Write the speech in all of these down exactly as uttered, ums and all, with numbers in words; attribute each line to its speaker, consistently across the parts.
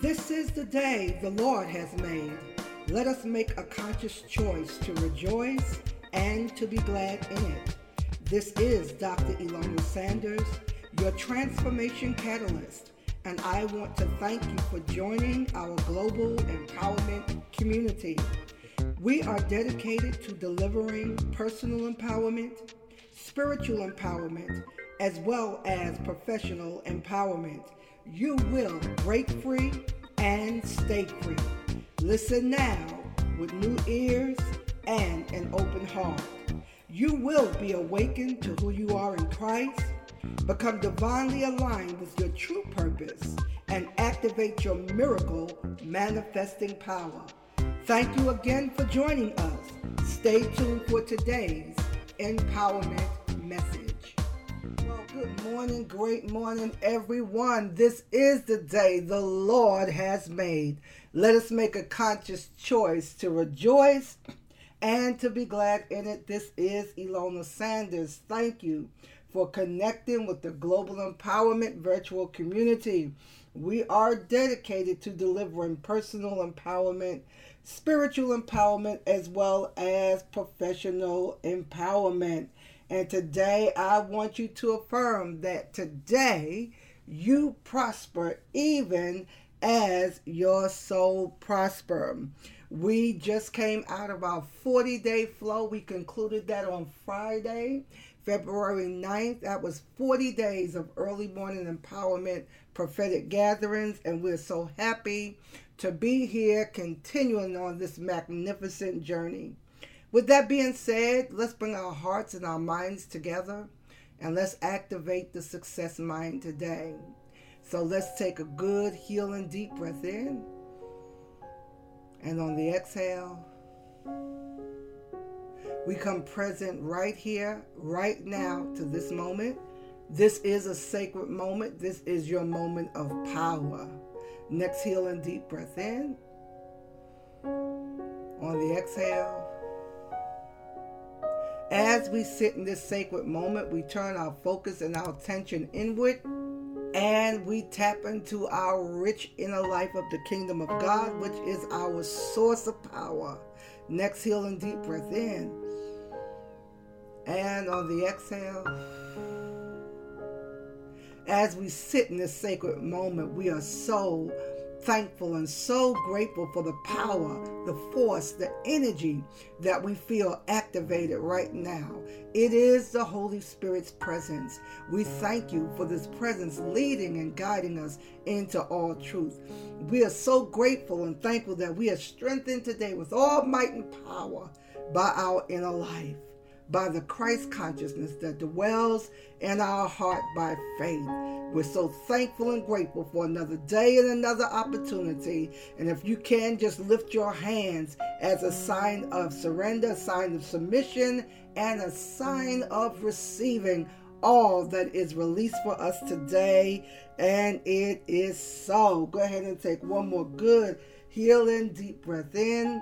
Speaker 1: This is the day the Lord has made. Let us make a conscious choice to rejoice and to be glad in it. This is Doctor Ilona Sanders, your transformation catalyst, and I want to thank you for joining our global empowerment community. We are dedicated to delivering personal empowerment, spiritual empowerment, as well as professional empowerment. You will break free and stay free. Listen now with new ears and an open heart. You will be awakened to who you are in Christ, become divinely aligned with your true purpose, and activate your miracle manifesting power. Thank you again for joining us. Stay tuned for today's empowerment message. Well, good morning, great morning, everyone. This is the day the Lord has made. Let us make a conscious choice to rejoice and to be glad in it. This is Ilona Sanders. Thank you for connecting with the Global Empowerment Virtual Community. We are dedicated to delivering personal empowerment, spiritual empowerment, as well as professional empowerment. And today I want you to affirm that today you prosper even as your soul prosper. We just came out of our forty-day flow. We concluded that on Friday, February ninth. That was forty days of early morning empowerment prophetic gatherings, and we're so happy to be here continuing on this magnificent journey. With that being said, let's bring our hearts and our minds together and let's activate the success mind today. So let's take a good, healing, deep breath in. And on the exhale, we come present right here, right now to this moment. This is a sacred moment. This is your moment of power. Next healing, deep breath in. On the exhale, as we sit in this sacred moment, we turn our focus and our attention inward, and we tap into our rich inner life of the kingdom of God, which is our source of power. Next, healing deep breath in. And on the exhale, as we sit in this sacred moment, we are so thankful and so grateful for the power, the force, the energy that we feel activated right now. It is the Holy Spirit's presence. We thank you for this presence leading and guiding us into all truth. We are so grateful and thankful that we are strengthened today with all might and power by our inner life, by the Christ consciousness that dwells in our heart by faith. We're so thankful and grateful for another day and another opportunity. And if you can, just lift your hands as a sign of surrender, a sign of submission, and a sign of receiving all that is released for us today. And it is so. Go ahead and take one more good, healing, deep breath in.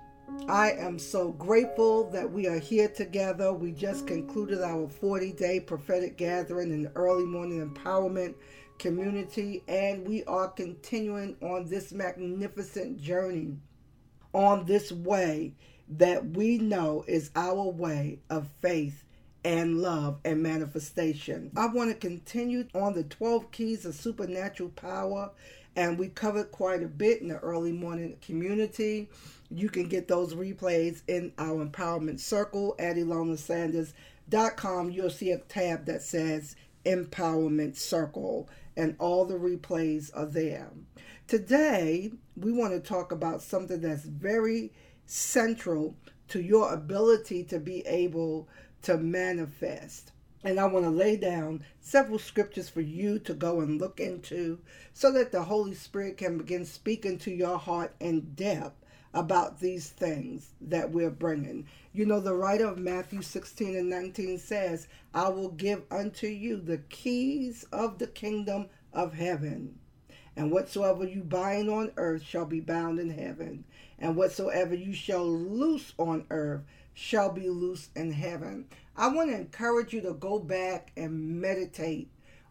Speaker 1: I am so grateful that we are here together. We just concluded our forty-day prophetic gathering in the early morning empowerment community, and we are continuing on this magnificent journey, on this way that we know is our way of faith and love and manifestation. I want to continue on the twelve keys of supernatural power, and we covered quite a bit in the early morning community. You can get those replays in our empowerment circle at ilona sanders dot com. You'll see a tab that says Empowerment Circle, and all the replays are there. Today, we want to talk about something that's very central to your ability to be able to manifest. And I want to lay down several scriptures for you to go and look into so that the Holy Spirit can begin speaking to your heart in depth about these things that we're bringing. You know, the writer of Matthew sixteen and nineteen says, I will give unto you the keys of the kingdom of heaven. And whatsoever you bind on earth shall be bound in heaven. And whatsoever you shall loose on earth shall be loosed in heaven. I want to encourage you to go back and meditate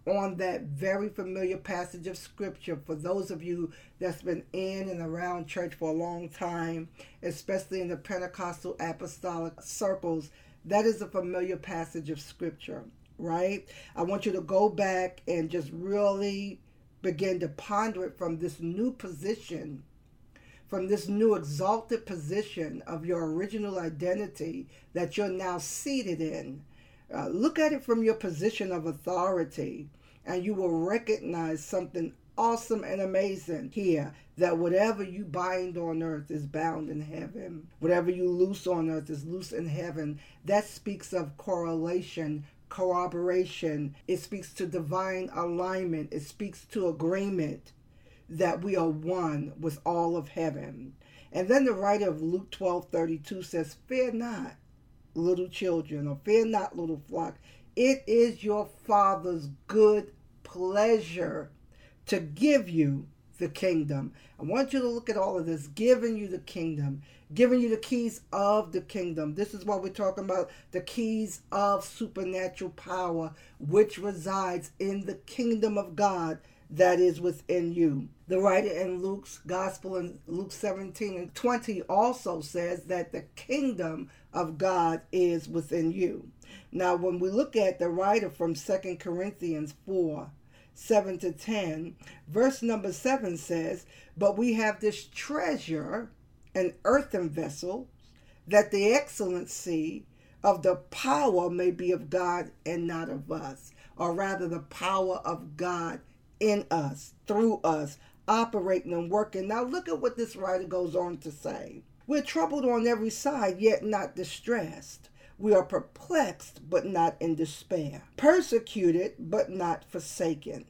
Speaker 1: on that very familiar passage of scripture. For those of you that's been in and around church for a long time, especially in the Pentecostal apostolic circles, that is a familiar passage of scripture, right? I want you to go back and just really begin to ponder it from this new position, from this new exalted position of your original identity that you're now seated in. Uh, look at it from your position of authority, and you will recognize something awesome and amazing here, that whatever you bind on earth is bound in heaven. Whatever you loose on earth is loose in heaven. That speaks of correlation, corroboration. It speaks to divine alignment. It speaks to agreement that we are one with all of heaven. And then the writer of Luke twelve thirty-two says, "Fear not, little children," or "Fear not, little flock. It is your Father's good pleasure to give you the kingdom." I want you to look at all of this, giving you the kingdom, giving you the keys of the kingdom. This is what we're talking about, the keys of supernatural power, which resides in the kingdom of God that is within you. The writer in Luke's gospel in Luke seventeen and twenty also says that the kingdom of God is within you. Now, when we look at the writer from Second Corinthians four, seven to ten, verse number seven says, "But we have this treasure in earthen vessels, that the excellency of the power may be of God and not of us," or rather the power of God in us, through us, operating and working. Now look at what this writer goes on to say. "We're troubled on every side, yet not distressed. We are perplexed, but not in despair. Persecuted, but not forsaken.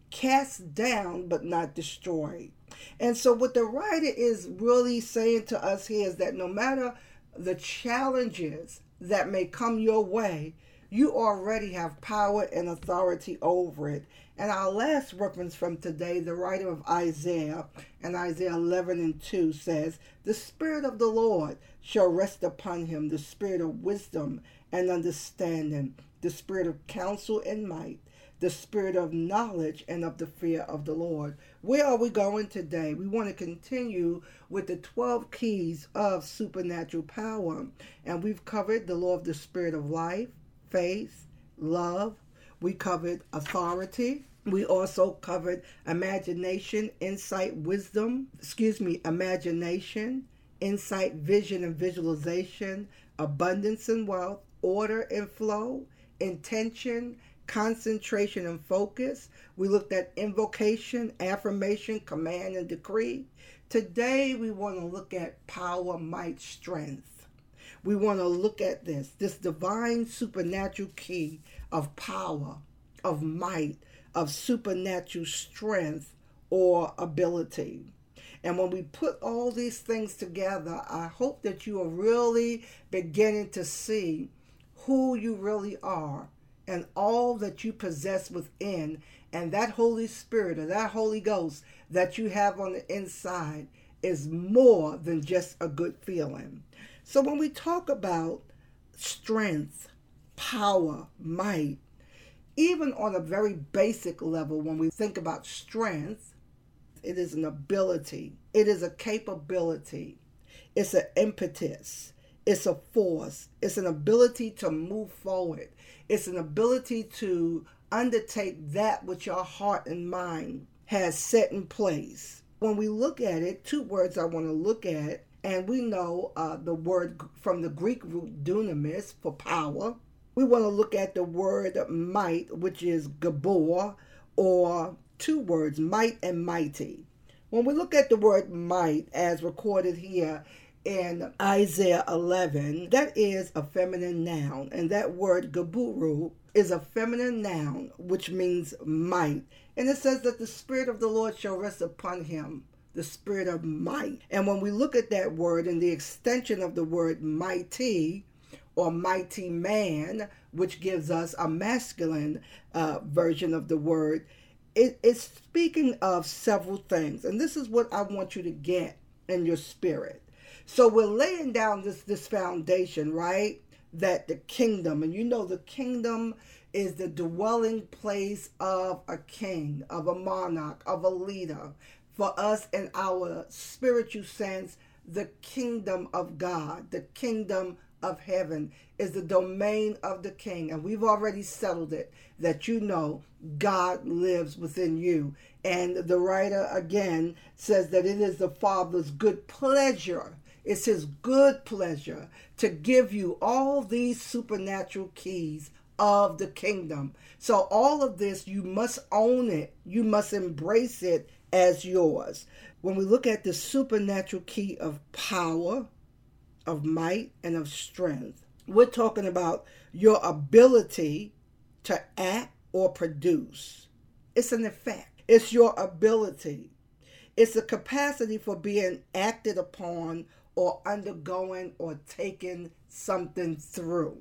Speaker 1: Cast down, but not destroyed." And so what the writer is really saying to us here is that no matter the challenges that may come your way, you already have power and authority over it. And our last reference from today, the writer of Isaiah, and Isaiah eleven and two says, "The Spirit of the Lord shall rest upon him, the Spirit of wisdom and understanding, the Spirit of counsel and might, the Spirit of knowledge and of the fear of the Lord." Where are we going today? We want to continue with the twelve keys of supernatural power. And we've covered the law of the Spirit of life, faith, love. We covered authority. We also covered imagination, insight, wisdom, excuse me, imagination, insight, vision, and visualization, abundance and wealth, order and flow, intention, concentration and focus. We looked at invocation, affirmation, command, and decree. Today, we want to look at power, might, strength. We want to look at this, this divine supernatural key of power, of might, of supernatural strength or ability. And when we put all these things together, I hope that you are really beginning to see who you really are and all that you possess within, and that Holy Spirit or that Holy Ghost that you have on the inside is more than just a good feeling. So when we talk about strength, power, might, even on a very basic level, when we think about strength, it is an ability. It is a capability. It's an impetus. It's a force. It's an ability to move forward. It's an ability to undertake that which your heart and mind has set in place. When we look at it, two words I want to look at, and we know uh, the word from the Greek root dunamis for power. We want to look at the word might, which is gabor, or two words, might and mighty. When we look at the word might as recorded here in Isaiah eleven, that is a feminine noun, and that word gaburu is a feminine noun, which means might. And it says that the Spirit of the Lord shall rest upon him, the Spirit of might. And when we look at that word and the extension of the word mighty or mighty man, which gives us a masculine uh, version of the word, it, it's speaking of several things. And this is what I want you to get in your spirit. So we're laying down this, this foundation, right? That the kingdom, and you know the kingdom is the dwelling place of a king, of a monarch, of a leader. For us, in our spiritual sense, the kingdom of God, the kingdom of heaven is the domain of the king. And we've already settled it, that you know God lives within you. And the writer again says that it is the Father's good pleasure. It's his good pleasure to give you all these supernatural keys of the kingdom. So all of this, you must own it. You must embrace it as yours. When we look at the supernatural key of power, of might, and of strength, we're talking about your ability to act or produce. It's an effect. It's your ability. It's a capacity for being acted upon or undergoing or taking something through.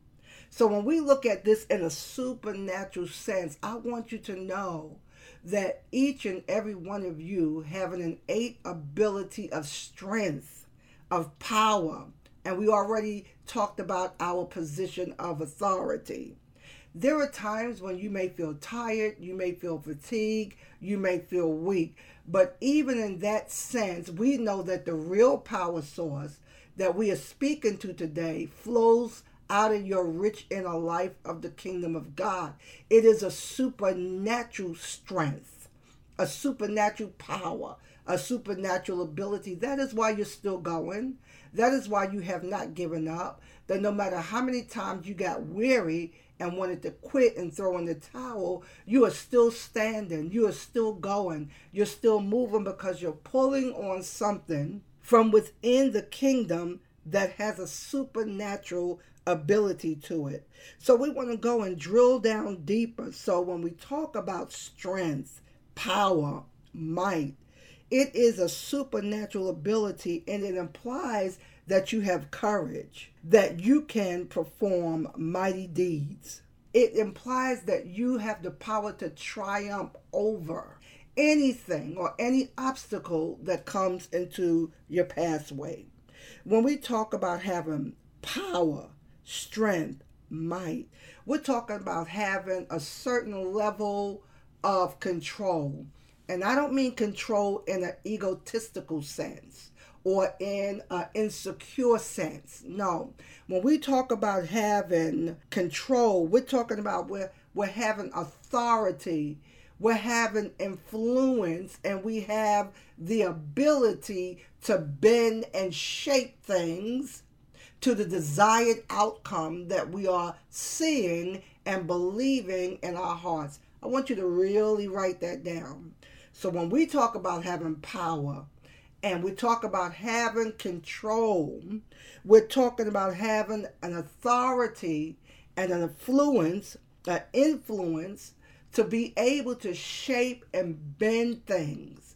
Speaker 1: So when we look at this in a supernatural sense, I want you to know that each and every one of you have an innate ability of strength, of power, and we already talked about our position of authority. There are times when you may feel tired, you may feel fatigued, you may feel weak, but even in that sense, we know that the real power source that we are speaking to today flows out of your rich inner life of the kingdom of God. It is a supernatural strength, a supernatural power, a supernatural ability. That is why you're still going. That is why you have not given up. That no matter how many times you got weary and wanted to quit and throw in the towel, you are still standing. You are still going. You're still moving because you're pulling on something from within the kingdom that has a supernatural ability to it. So we want to go and drill down deeper. So when we talk about strength, power, might, it is a supernatural ability, and it implies that you have courage, that you can perform mighty deeds. It implies that you have the power to triumph over anything or any obstacle that comes into your pathway. When we talk about having power, strength, might, we're talking about having a certain level of control. And I don't mean control in an egotistical sense or in an insecure sense. No. When we talk about having control, we're talking about we're, we're having authority, we're having influence, and we have the ability to bend and shape things to the desired outcome that we are seeing and believing in our hearts. I want you to really write that down. So when we talk about having power and we talk about having control, we're talking about having an authority and an influence, an influence to be able to shape and bend things,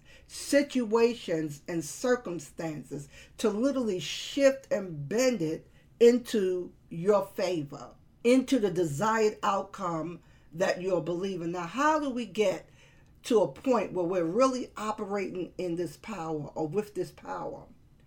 Speaker 1: situations and circumstances, to literally shift and bend it into your favor, into the desired outcome that you're believing. Now, how do we get to a point where we're really operating in this power or with this power?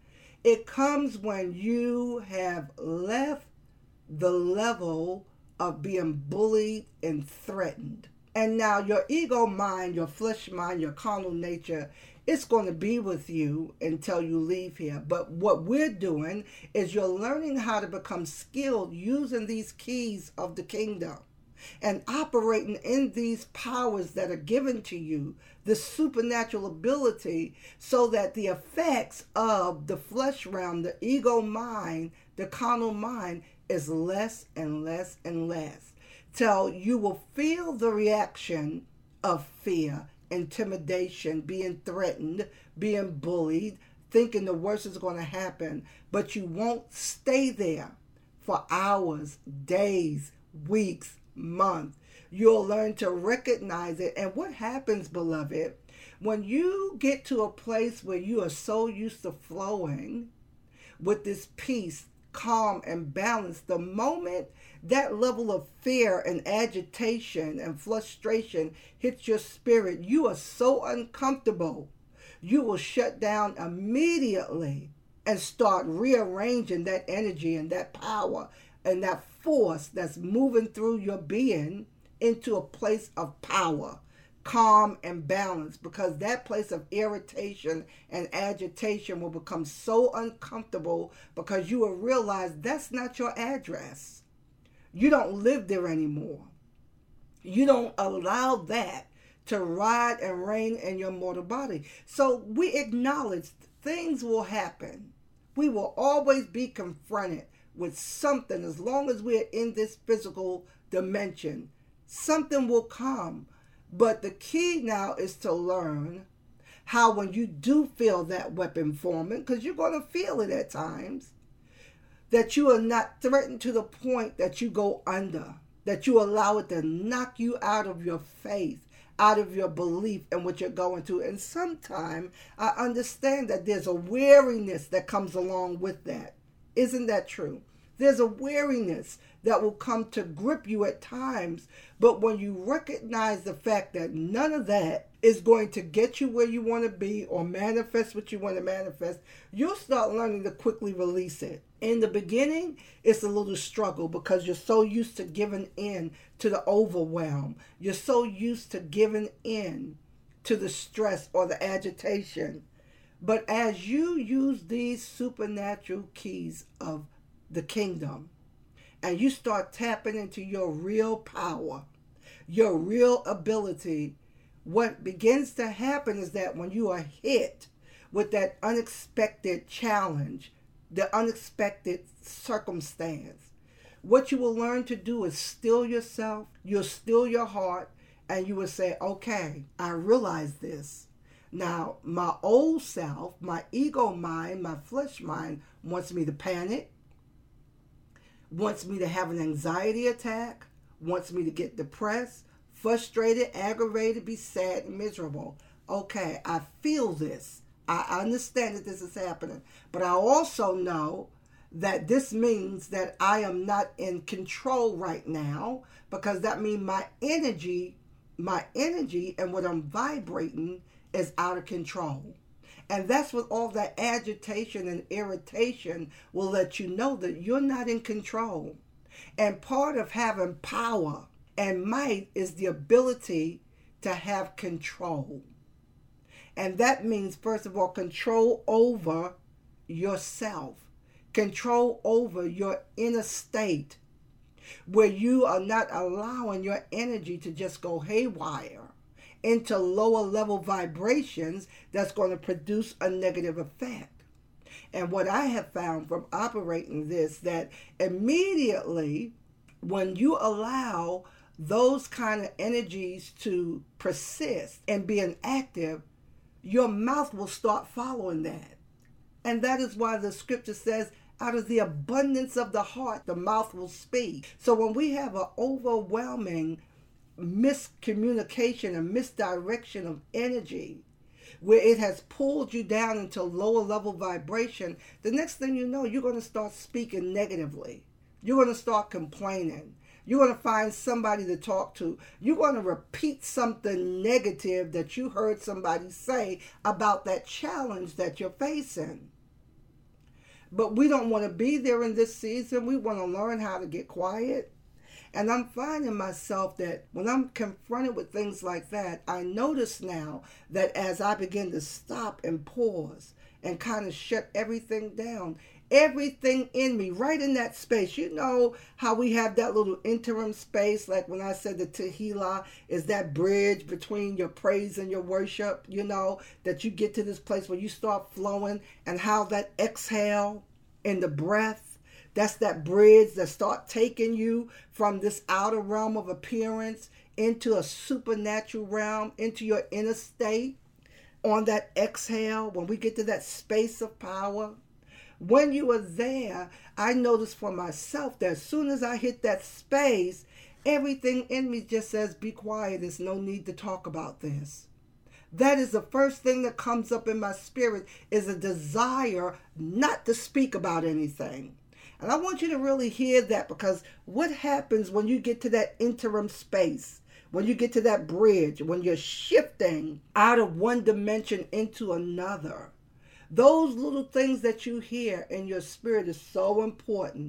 Speaker 1: It comes when you have left the level of being bullied and threatened. And now your ego mind, your flesh mind, your carnal nature, it's going to be with you until you leave here. But what we're doing is you're learning how to become skilled using these keys of the kingdom and operating in these powers that are given to you, the supernatural ability, so that the effects of the flesh realm, the ego mind, the carnal mind is less and less and less, till you will feel the reaction of fear, intimidation, being threatened, being bullied, thinking the worst is going to happen, but you won't stay there for hours, days, weeks, months. You'll learn to recognize it. And what happens, beloved, when you get to a place where you are so used to flowing with this peace, calm, and balance, the moment that level of fear and agitation and frustration hits your spirit, you are so uncomfortable. You will shut down immediately and start rearranging that energy and that power and that force that's moving through your being into a place of power, calm, and balance, because that place of irritation and agitation will become so uncomfortable because you will realize that's not your address. You don't live there anymore. You don't allow that to ride and reign in your mortal body. So we acknowledge things will happen. We will always be confronted with something as long as we're in this physical dimension. Something will come. But the key now is to learn how, when you do feel that weapon forming, because you're going to feel it at times, that you are not threatened to the point that you go under, that you allow it to knock you out of your faith, out of your belief in what you're going through. And sometimes I understand that there's a weariness that comes along with that. Isn't that true? There's a weariness that will come to grip you at times. But when you recognize the fact that none of that is going to get you where you want to be or manifest what you want to manifest, you'll start learning to quickly release it. In the beginning, it's a little struggle because you're so used to giving in to the overwhelm. You're so used to giving in to the stress or the agitation. But as you use these supernatural keys of the kingdom, and you start tapping into your real power, your real ability, what begins to happen is that when you are hit with that unexpected challenge, the unexpected circumstance, what you will learn to do is still yourself, you'll still your heart, and you will say, okay, I realize this. Now, my old self, my ego mind, my flesh mind wants me to panic, wants me to have an anxiety attack, wants me to get depressed, frustrated, aggravated, be sad, and miserable. Okay, I feel this. I understand that this is happening. But I also know that this means that I am not in control right now, because that means my energy, my energy and what I'm vibrating is out of control. And that's what all that agitation and irritation will let you know, that you're not in control. And part of having power and might is the ability to have control. And that means, first of all, control over yourself, control over your inner state, where you are not allowing your energy to just go haywire into lower level vibrations that's going to produce a negative effect. And what I have found from operating this, that immediately when you allow those kind of energies to persist and being active, your mouth will start following that. And that is why the scripture says, out of the abundance of the heart, the mouth will speak. So when we have an overwhelming miscommunication and misdirection of energy, where it has pulled you down into lower level vibration, the next thing you know, you're going to start speaking negatively. You're going to start complaining. You're going to find somebody to talk to. You're going to repeat something negative that you heard somebody say about that challenge that you're facing. But we don't want to be there in this season. We want to learn how to get quiet. And I'm finding myself that when I'm confronted with things like that, I notice now that as I begin to stop and pause and kind of shut everything down, everything in me, right in that space, you know how we have that little interim space, like when I said the Tehillah is that bridge between your praise and your worship, you know, that you get to this place where you start flowing, and how that exhale in the breath, that's that bridge that start taking you from this outer realm of appearance into a supernatural realm, into your inner state. On that exhale, when we get to that space of power, when you are there, I notice for myself that as soon as I hit that space, everything in me just says, be quiet. There's no need to talk about this. That is the first thing that comes up in my spirit, is a desire not to speak about anything. And I want you to really hear that, because what happens when you get to that interim space, when you get to that bridge, when you're shifting out of one dimension into another, those little things that you hear in your spirit is so important,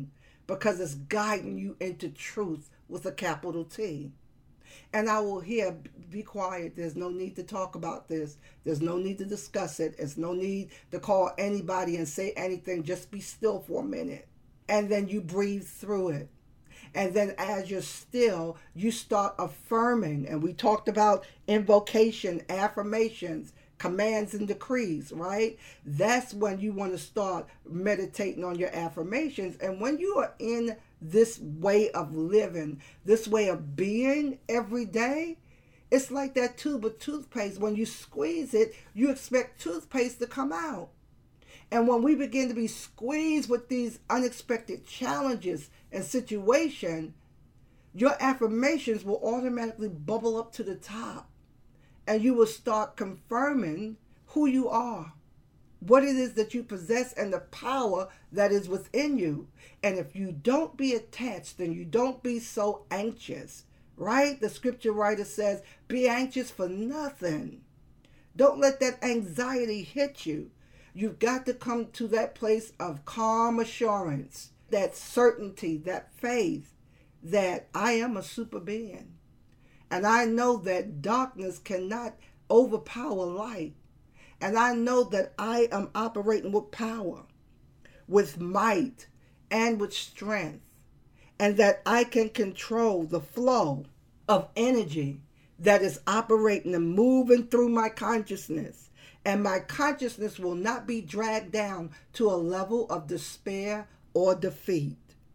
Speaker 1: because it's guiding you into truth with a capital T. And I will hear, be quiet. There's no need to talk about this. There's no need to discuss it. There's no need to call anybody and say anything. Just be still for a minute. And then you breathe through it. And then as you're still, you start affirming. And we talked about invocation, affirmations, commands and decrees, right? That's when you want to start meditating on your affirmations. And when you are in this way of living, this way of being every day, it's like that tube of toothpaste. When you squeeze it, you expect toothpaste to come out. And when we begin to be squeezed with these unexpected challenges and situations, your affirmations will automatically bubble up to the top. And you will start confirming who you are, what it is that you possess, and the power that is within you. And if you don't be attached, then you don't be so anxious, right? The scripture writer says, be anxious for nothing. Don't let that anxiety hit you. You've got to come to that place of calm assurance, that certainty, that faith that I am a super being. And I know that darkness cannot overpower light. And I know that I am operating with power, with might, and with strength. And that I can control the flow of energy that is operating and moving through my consciousness. And my consciousness will not be dragged down to a level of despair or defeat.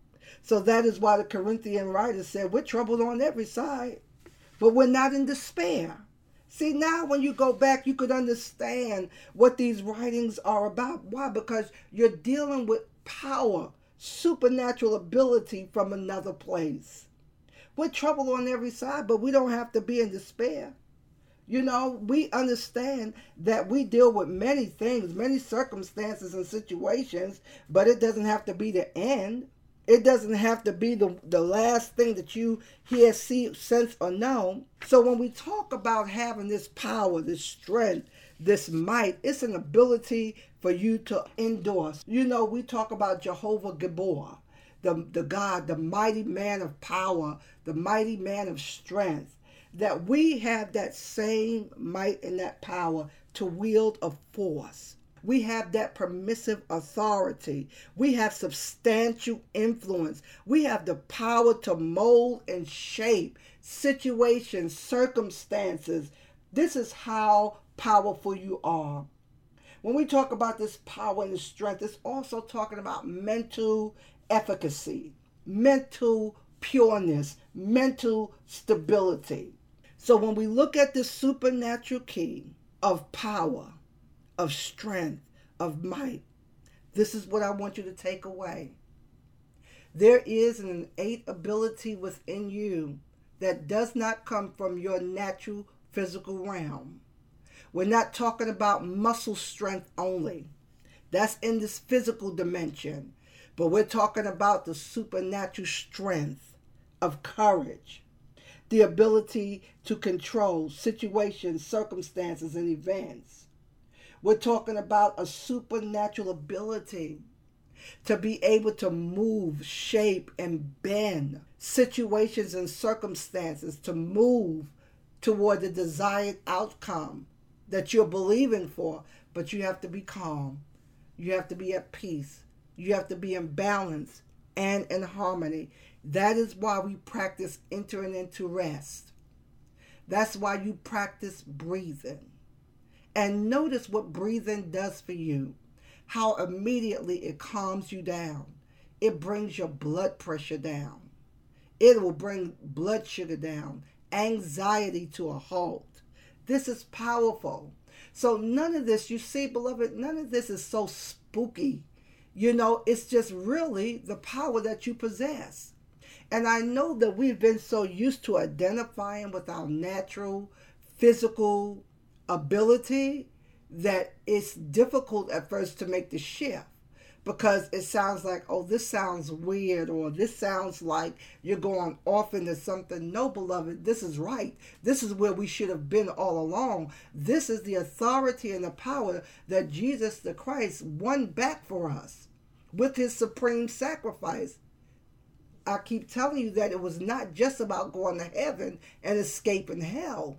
Speaker 1: So that is why the Corinthian writer said, we're troubled on every side, but we're not in despair. See, now when you go back, you could understand what these writings are about. Why? Because you're dealing with power, supernatural ability from another place. We're troubled on every side, but we don't have to be in despair. You know, we understand that we deal with many things, many circumstances and situations, but it doesn't have to be the end. It doesn't have to be the, the last thing that you hear, see, sense, or know. So when we talk about having this power, this strength, this might, it's an ability for you to endorse. You know, we talk about Jehovah Gabor, the, the God, the mighty man of power, the mighty man of strength, that we have that same might and that power to wield a force. We have that permissive authority. We have substantial influence. We have the power to mold and shape situations, circumstances. This is how powerful you are. When we talk about this power and strength, it's also talking about mental efficacy, mental pureness, mental stability. So when we look at this supernatural key of power, of strength, of might, this is what I want you to take away. There is an innate ability within you that does not come from your natural physical realm. We're not talking about muscle strength only. That's in this physical dimension. But we're talking about the supernatural strength of courage, the ability to control situations, circumstances, and events. We're talking about a supernatural ability to be able to move, shape, and bend situations and circumstances to move toward the desired outcome that you're believing for. But you have to be calm. You have to be at peace. You have to be in balance and in harmony. That is why we practice entering into rest. That's why you practice breathing. And notice what breathing does for you, how immediately it calms you down. It brings your blood pressure down. It will bring blood sugar down, anxiety to a halt. This is powerful. So none of this, you see, beloved, none of this is so spooky. You know, it's just really the power that you possess. And I know that we've been so used to identifying with our natural, physical ability that it's difficult at first to make the shift, because it sounds like, oh, this sounds weird, or this sounds like you're going off into something. No, beloved, this is right. This is where we should have been all along. This is the authority and the power that Jesus the Christ won back for us with his supreme sacrifice. I keep telling you that it was not just about going to heaven and escaping hell.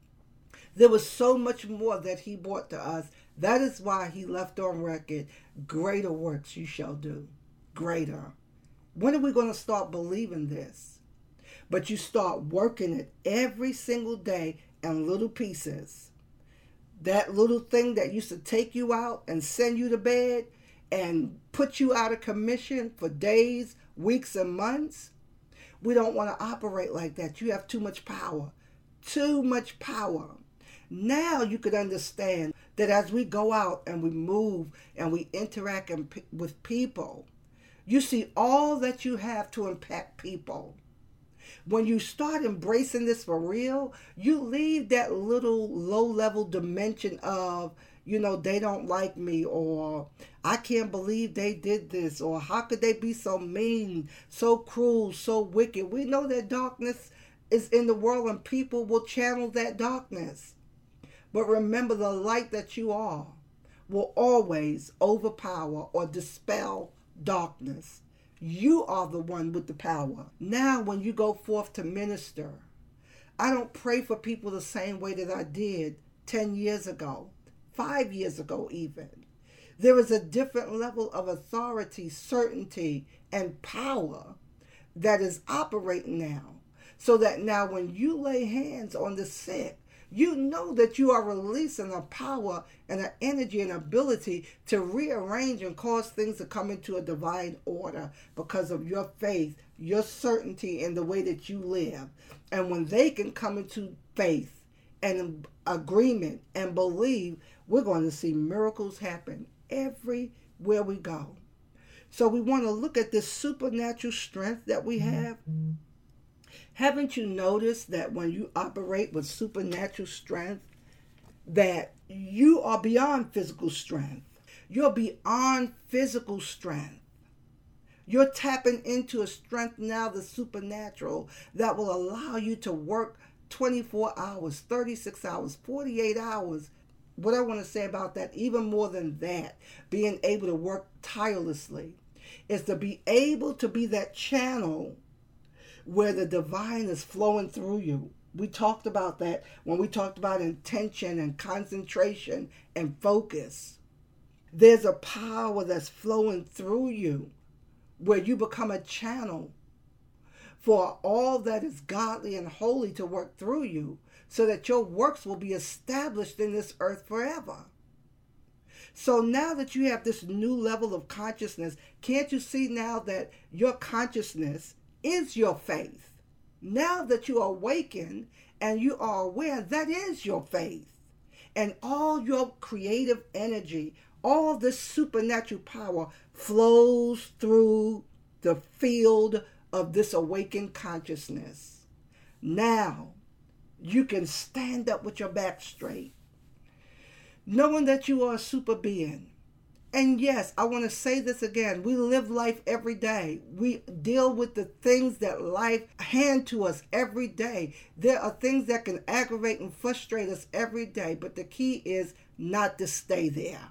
Speaker 1: There was so much more that he brought to us. That is why he left on record, greater works you shall do. Greater. When are we going to start believing this? But you start working it every single day in little pieces. That little thing that used to take you out and send you to bed and put you out of commission for days, weeks, and months. We don't want to operate like that. You have too much power. Too much power. Now you could understand that as we go out and we move and we interact with people, you see all that you have to impact people. When you start embracing this for real, you leave that little low-level dimension of, you know, they don't like me, or I can't believe they did this, or how could they be so mean, so cruel, so wicked. We know that darkness is in the world and people will channel that darkness. But remember, the light that you are will always overpower or dispel darkness. You are the one with the power. Now, when you go forth to minister, I don't pray for people the same way that I did ten years ago, five years ago even. There is a different level of authority, certainty, and power that is operating now. So that now when you lay hands on the sick, you know that you are releasing a power and an energy and ability to rearrange and cause things to come into a divine order because of your faith, your certainty in the way that you live. And when they can come into faith and agreement and believe, we're going to see miracles happen everywhere we go. So we want to look at this supernatural strength that we have. Haven't you noticed that when you operate with supernatural strength, that you are beyond physical strength? You're beyond physical strength. You're tapping into a strength now, the supernatural, that will allow you to work twenty-four hours, thirty-six hours, forty-eight hours. What I want to say about that, even more than that, being able to work tirelessly, is to be able to be that channel where the divine is flowing through you. We talked about that when we talked about intention and concentration and focus. There's a power that's flowing through you where you become a channel for all that is godly and holy to work through you, so that your works will be established in this earth forever. So now that you have this new level of consciousness, can't you see now that your consciousness is your faith? Now that you are awakened and you are aware, that is your faith. And all your creative energy, all this supernatural power flows through the field of this awakened consciousness. Now you can stand up with your back straight, knowing that you are a super being. And yes, I want to say this again. We live life every day. We deal with the things that life hand to us every day. There are things that can aggravate and frustrate us every day, but the key is not to stay there.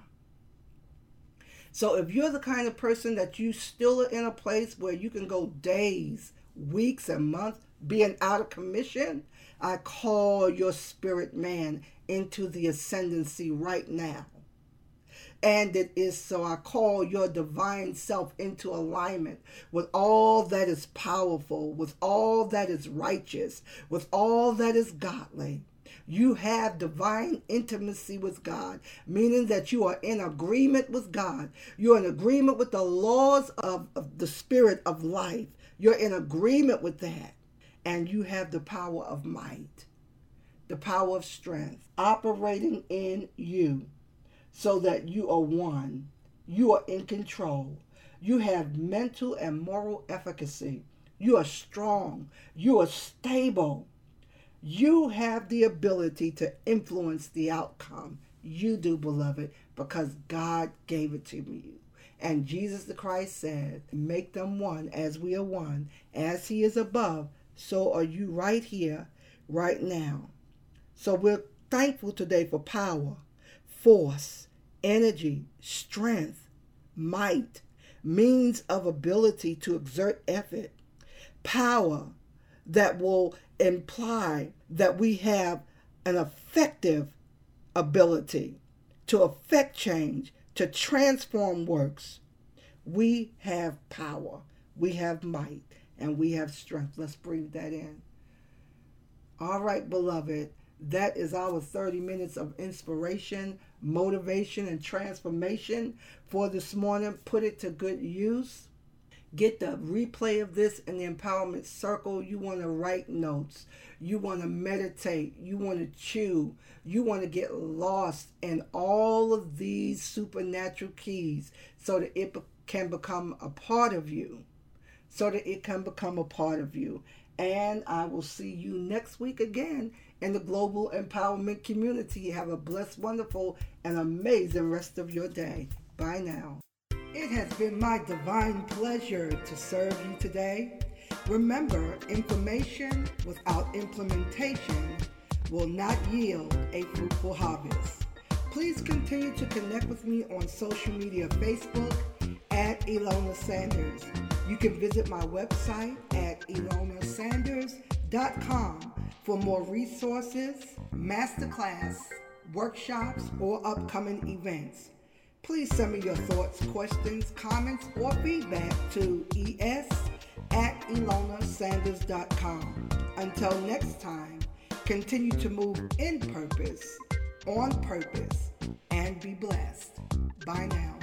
Speaker 1: So if you're the kind of person that you still are in a place where you can go days, weeks, and months being out of commission, I call your spirit man into the ascendancy right now. And it is so. I call your divine self into alignment with all that is powerful, with all that is righteous, with all that is godly. You have divine intimacy with God, meaning that you are in agreement with God. You're in agreement with the laws of, of the spirit of life. You're in agreement with that. And you have the power of might, the power of strength operating in you. So that you are one, you are in control, you have mental and moral efficacy, you are strong, you are stable, you have the ability to influence the outcome. You do, beloved, because God gave it to you. And Jesus the Christ said, make them one as we are one, as he is above, so are you right here, right now. So we're thankful today for power, force, energy, strength, might, means of ability to exert effort, power that will imply that we have an effective ability to affect change, to transform works. We have power, we have might, and we have strength. Let's breathe that in. All right, beloved, that is our thirty minutes of inspiration, motivation, and transformation for this morning. Put it to good use. Get the replay of this in the Empowerment Circle. You want to write notes. You want to meditate. You want to chew. You want to get lost in all of these supernatural keys so that it can become a part of you. So that it can become a part of you. And I will see you next week again in the Global Empowerment Community. Have a blessed, wonderful, and amazing rest of your day. Bye now. It has been my divine pleasure to serve you today. Remember, information without implementation will not yield a fruitful harvest. Please continue to connect with me on social media, Facebook at Ilona Sanders. You can visit my website at ilona sanders dot com for more resources, masterclass, workshops, or upcoming events. Please send me your thoughts, questions, comments, or feedback to es at ilona sanders dot com. Until next time, continue to move in purpose, on purpose, and be blessed. Bye now.